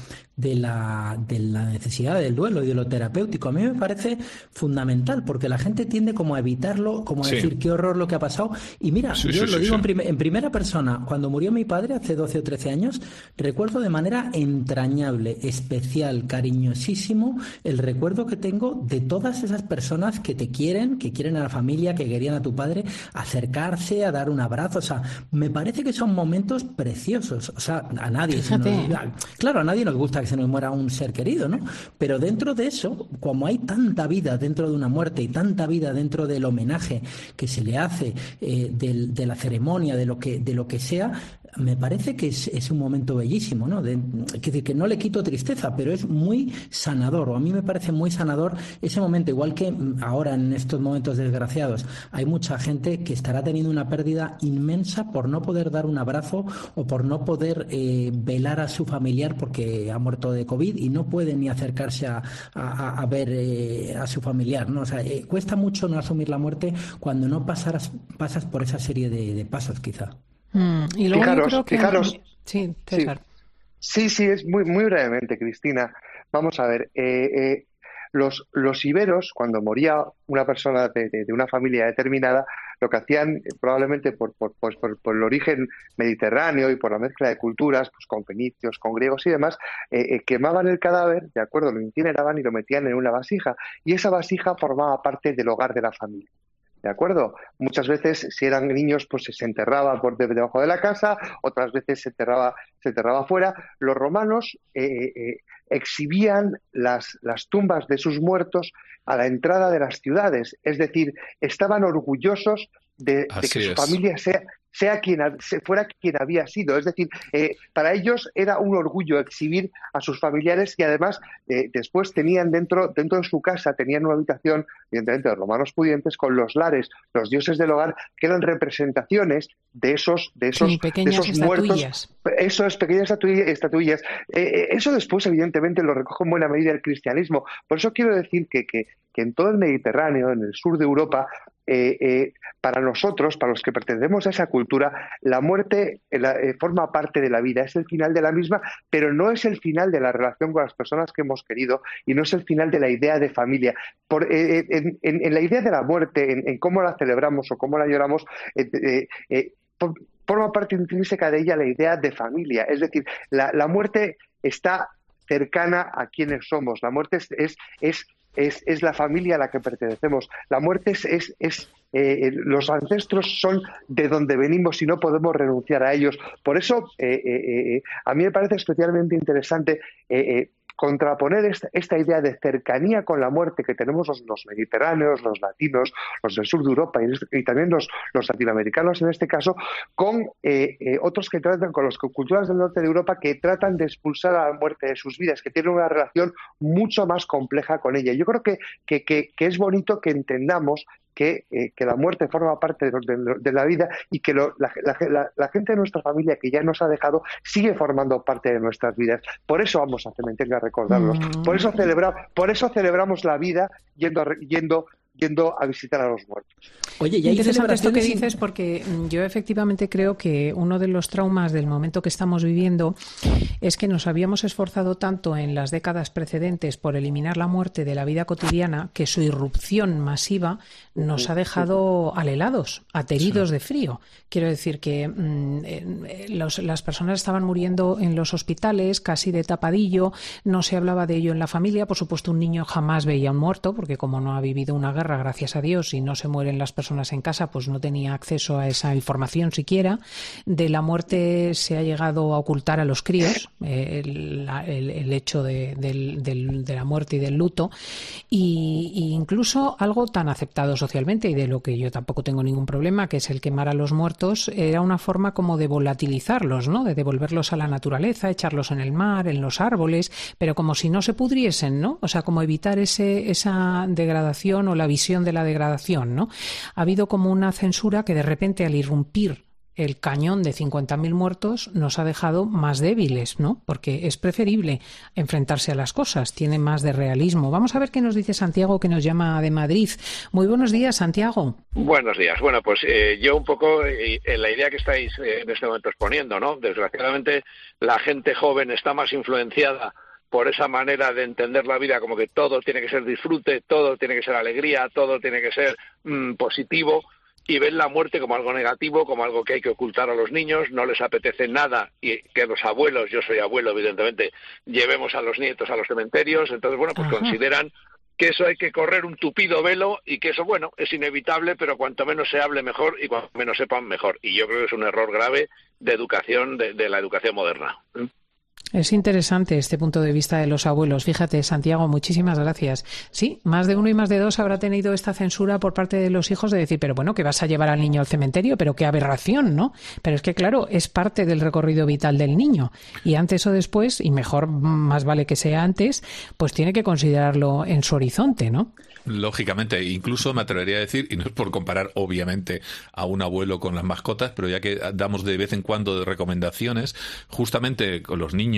la necesidad del duelo y de lo terapéutico, a mí me parece fundamental, porque la gente tiende como a evitarlo, como a decir qué horror lo que ha pasado. Y mira, yo lo digo en primera persona, cuando murió mi padre hace 12 o 13 años, recuerdo de manera entrañable, especial, cariñosísimo, el recuerdo que tengo de todas esas personas que te quieren, que quieren a la familia, que querían a tu padre, acercarse, a dar un abrazo. O sea, me parece que son momentos preciosos. O sea, a nadie claro, a nadie nos gusta que se nos muera un ser querido, ¿no? Pero dentro de eso, como hay tanta vida dentro de una muerte y tanta vida dentro del homenaje que se le hace, de la ceremonia, de lo que sea, me parece que es un momento bellísimo, ¿no? Que no le quito tristeza, pero es muy sanador, o a mí me parece muy sanador ese momento, igual que ahora en estos momentos desgraciados hay mucha gente que estará teniendo una pérdida inmensa por no poder dar un abrazo o por no poder velar a su familiar porque ha muerto de COVID y no puede ni acercarse a ver a su familiar, ¿no? O sea, cuesta mucho no asumir la muerte cuando no pasas por esa serie de pasos, quizá. Y luego fijaros. Sí, César. Sí, es muy brevemente, Cristina. Vamos a ver. Los iberos, cuando moría una persona de una familia determinada, lo que hacían, probablemente por el origen mediterráneo y por la mezcla de culturas, pues con fenicios, con griegos y demás, quemaban el cadáver, ¿de acuerdo? Lo incineraban y lo metían en una vasija, y esa vasija formaba parte del hogar de la familia. ¿De acuerdo? Muchas veces, si eran niños, pues se enterraba por debajo de la casa, otras veces se enterraba fuera. Los romanos exhibían las tumbas de sus muertos a la entrada de las ciudades, es decir, estaban orgullosos de que su familia fuera quien había sido. Es decir, para ellos era un orgullo exhibir a sus familiares, y además después tenían dentro de su casa, tenían una habitación, evidentemente los romanos pudientes, con los lares, los dioses del hogar, que eran representaciones de esos muertos. Eso es, pequeñas estatuillas. Eso después, evidentemente, lo recoge en buena medida el cristianismo. Por eso quiero decir que en todo el Mediterráneo, en el sur de Europa, para nosotros, para los que pertenecemos a esa cultura, la muerte forma parte de la vida, es el final de la misma, pero no es el final de la relación con las personas que hemos querido, y no es el final de la idea de familia. En la idea de la muerte, en cómo la celebramos o cómo la lloramos, forma parte intrínseca de ella la idea de familia. Es decir, la muerte está cercana a quienes somos. La muerte es la familia a la que pertenecemos. La muerte los ancestros son de donde venimos y no podemos renunciar a ellos. Por eso, a mí me parece especialmente interesante contraponer esta idea de cercanía con la muerte que tenemos los mediterráneos, los latinos, los del sur de Europa y también los latinoamericanos en este caso, con otros que tratan, con las culturas del norte de Europa, que tratan de expulsar a la muerte de sus vidas, que tienen una relación mucho más compleja con ella. Yo creo que es bonito que entendamos que la muerte forma parte de la vida, y que la gente de nuestra familia que ya nos ha dejado sigue formando parte de nuestras vidas. Por eso vamos a cementerio a recordarlos. Por eso celebramos la vida yendo a visitar a los muertos. Oye, ya interesante esto que dices, porque yo efectivamente creo que uno de los traumas del momento que estamos viviendo es que nos habíamos esforzado tanto en las décadas precedentes por eliminar la muerte de la vida cotidiana, que su irrupción masiva nos ha dejado alelados, ateridos de frío. Quiero decir que las personas estaban muriendo en los hospitales casi de tapadillo, no se hablaba de ello en la familia. Por supuesto, un niño jamás veía a un muerto, porque como no ha vivido una guerra, gracias a Dios, y no se mueren las personas en casa, pues no tenía acceso a esa información siquiera. De la muerte se ha llegado a ocultar a los críos el hecho de la muerte y del luto, y incluso algo tan aceptado socialmente, y de lo que yo tampoco tengo ningún problema, que es el quemar a los muertos, era una forma como de volatilizarlos, ¿no? De devolverlos a la naturaleza, echarlos en el mar, en los árboles, pero como si no se pudriesen, ¿no? O sea, como evitar esa degradación o la visión de la degradación, ¿no? Ha habido como una censura que de repente, al irrumpir el cañón de 50.000 muertos, nos ha dejado más débiles, ¿no? Porque es preferible enfrentarse a las cosas, tiene más de realismo. Vamos a ver qué nos dice Santiago, que nos llama de Madrid. Muy buenos días, Santiago. Buenos días. Bueno, pues yo un poco en la idea que estáis en este momento exponiendo, ¿no? Desgraciadamente, la gente joven está más influenciada por esa manera de entender la vida, como que todo tiene que ser disfrute, todo tiene que ser alegría, todo tiene que ser positivo, y ven la muerte como algo negativo, como algo que hay que ocultar a los niños. No les apetece nada y que los abuelos, yo soy abuelo evidentemente, llevemos a los nietos a los cementerios. Entonces, bueno, pues consideran que eso hay que correr un tupido velo, y que eso, bueno, es inevitable, pero cuanto menos se hable mejor y cuanto menos sepan mejor. Y yo creo que es un error grave de educación, de la educación moderna. Es interesante este punto de vista de los abuelos. Fíjate, Santiago, muchísimas gracias. Sí, más de uno y más de dos habrá tenido esta censura por parte de los hijos de decir, pero bueno, que vas a llevar al niño al cementerio, pero qué aberración, ¿no? Pero es que, claro, es parte del recorrido vital del niño. Y antes o después, y mejor, más vale que sea antes, pues tiene que considerarlo en su horizonte, ¿no? Lógicamente, incluso me atrevería a decir, y no es por comparar obviamente a un abuelo con las mascotas, pero ya que damos de vez en cuando de recomendaciones, justamente con los niños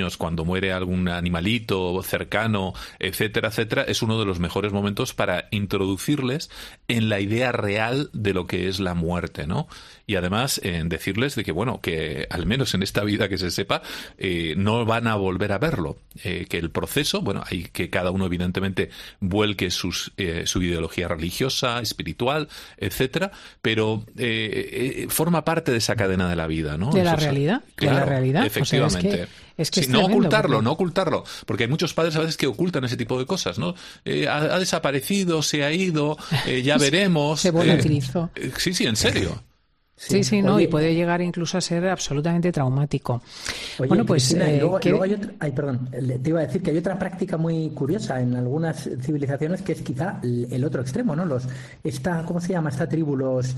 niños cuando muere algún animalito cercano, etcétera, etcétera, es uno de los mejores momentos para introducirles en la idea real de lo que es la muerte, ¿no? Y además en decirles de que, bueno, que al menos en esta vida que se sepa, no van a volver a verlo. Que el proceso, bueno, hay que cada uno evidentemente vuelque su ideología religiosa, espiritual, etcétera, pero forma parte de esa cadena de la vida, ¿no? De la realidad. Claro, de la realidad. efectivamente. O sea, es que sí, no ocultarlo, porque hay muchos padres a veces que ocultan ese tipo de cosas, ¿no? Ha desaparecido, se ha ido, ya veremos. Se volatilizó. Sí, en serio. Sí, no, y puede llegar incluso a ser absolutamente traumático. Oye, bueno, pues Cristina, luego hay otra, te iba a decir que hay otra práctica muy curiosa en algunas civilizaciones que es quizá el otro extremo, ¿no? ¿Cómo se llama esta tribu?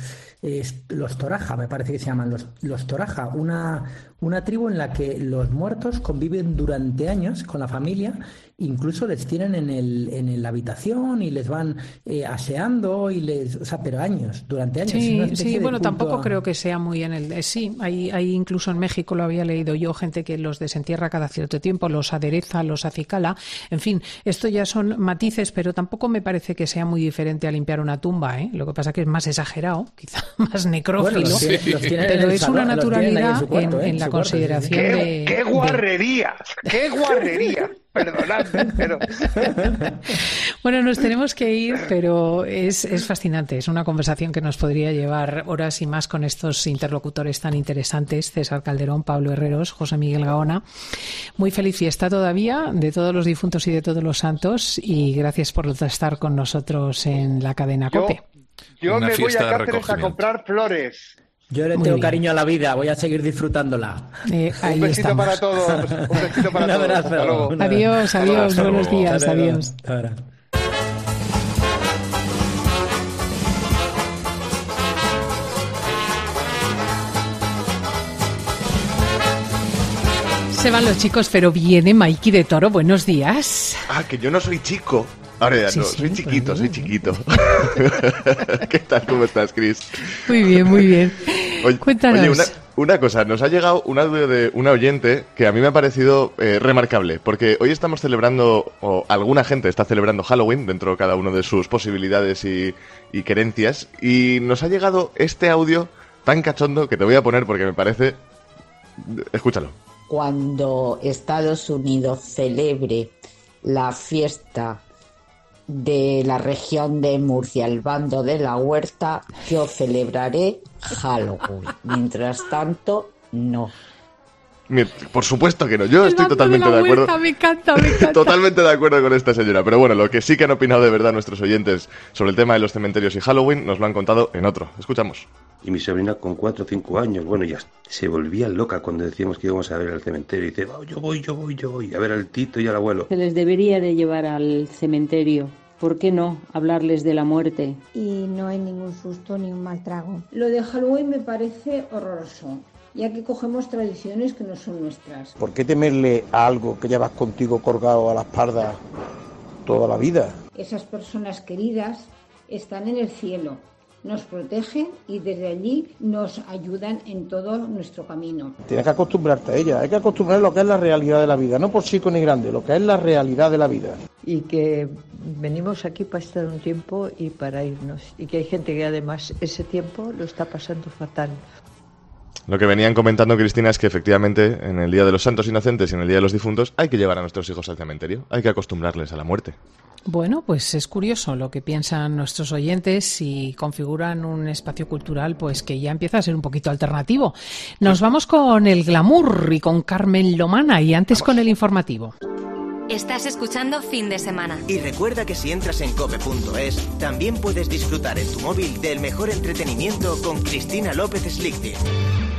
Los Toraja, me parece que se llaman los Toraja, una tribu en la que los muertos conviven durante años con la familia, incluso les tienen en la habitación y les van aseando pero durante años. Sí, bueno, tampoco creo que sea muy en el... sí, hay incluso en México, lo había leído yo, gente que los desentierra cada cierto tiempo, los adereza, los acicala. En fin, esto ya son matices, pero tampoco me parece que sea muy diferente a limpiar una tumba, ¿eh? Lo que pasa que es más exagerado, quizá más necrófilo, pero es una naturalidad en la consideración de... ¡Qué guarrería! ¡Qué guarrería! Perdonadme, pero... Bueno, nos tenemos que ir, pero es fascinante. Es una conversación que nos podría llevar horas y más con estos interlocutores tan interesantes, César Calderón, Pablo Herreros, José Miguel Gaona. Muy feliz fiesta todavía de todos los difuntos y de todos los santos, y gracias por estar con nosotros en la cadena COPE. Yo me voy a Cáceres a comprar flores. Yo le tengo cariño a la vida, voy a seguir disfrutándola. Un besito para todos. Un besito para todos. Hasta luego. Adiós, buenos días, adiós. Se van los chicos, pero viene Maiki de Toro. Buenos días. Que yo no soy chico. Ahora ya no, soy chiquito. ¿Qué tal? ¿Cómo estás, Cris? Muy bien. Cuéntanos. Oye, una cosa, nos ha llegado un audio de una oyente que a mí me ha parecido remarcable, porque hoy estamos celebrando, o alguna gente está celebrando Halloween, dentro de cada uno de sus posibilidades y querencias, y nos ha llegado este audio tan cachondo que te voy a poner porque me parece... Escúchalo. Cuando Estados Unidos celebre la fiesta de la región de Murcia, el bando de la Huerta, yo celebraré Halloween. Mientras tanto, no. Por supuesto que no, yo estoy totalmente de acuerdo. Me encanta. Totalmente de acuerdo con esta señora. Pero bueno, lo que sí que han opinado de verdad nuestros oyentes sobre el tema de los cementerios y Halloween nos lo han contado en otro. Escuchamos. Y mi sobrina con 4 o 5 años, bueno, ya se volvía loca cuando decíamos que íbamos a ver al cementerio. Y dice, yo voy a ver al tito y al abuelo. Se les debería de llevar al cementerio. ¿Por qué no hablarles de la muerte? Y no hay ningún susto ni un mal trago. Lo de Halloween me parece horroroso, ya que cogemos tradiciones que no son nuestras. ¿Por qué temerle a algo que llevas contigo colgado a la espalda toda la vida? Esas personas queridas están en el cielo, nos protegen y desde allí nos ayudan en todo nuestro camino. Tienes que acostumbrarte a ella, hay que acostumbrar a lo que es la realidad de la vida, no por chico ni grande, lo que es la realidad de la vida. Y que venimos aquí para estar un tiempo y para irnos, y que hay gente que además ese tiempo lo está pasando fatal. Lo que venían comentando, Cristina, es que efectivamente en el Día de los Santos Inocentes y en el Día de los Difuntos hay que llevar a nuestros hijos al cementerio, hay que acostumbrarles a la muerte. Bueno, pues es curioso lo que piensan nuestros oyentes y configuran un espacio cultural pues que ya empieza a ser un poquito alternativo. Nos vamos con el glamour y con Carmen Lomana y antes con el informativo. Estás escuchando Fin de Semana. Y recuerda que si entras en cope.es, también puedes disfrutar en tu móvil del mejor entretenimiento con Cristina López Slichting.